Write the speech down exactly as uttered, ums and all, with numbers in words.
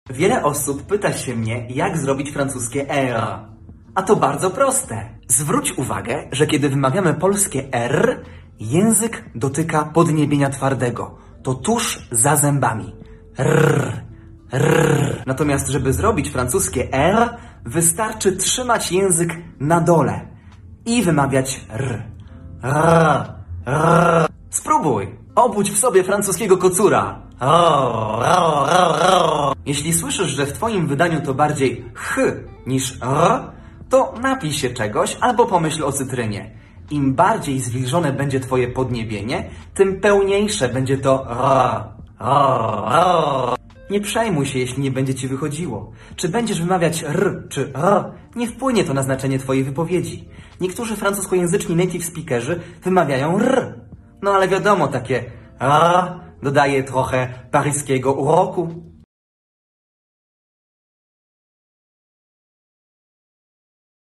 Wiele osób pyta się mnie, jak zrobić francuskie R. A to bardzo proste. Zwróć uwagę, że kiedy wymawiamy polskie R, język dotyka podniebienia twardego. To tuż za zębami. R, r. Natomiast, żeby zrobić francuskie R, wystarczy trzymać język na dole i wymawiać R. R, r. Spróbuj. Obudź w sobie francuskiego kocura. Jeśli słyszysz, że w twoim wydaniu to bardziej ch niż r, to napij się czegoś albo pomyśl o cytrynie. Im bardziej zwilżone będzie twoje podniebienie, tym pełniejsze będzie to r. r. Nie przejmuj się, jeśli nie będzie ci wychodziło. Czy będziesz wymawiać r czy r, nie wpłynie to na znaczenie twojej wypowiedzi. Niektórzy francuskojęzyczni native speakerzy wymawiają r. No ale wiadomo, takie r dodaje trochę paryskiego uroku.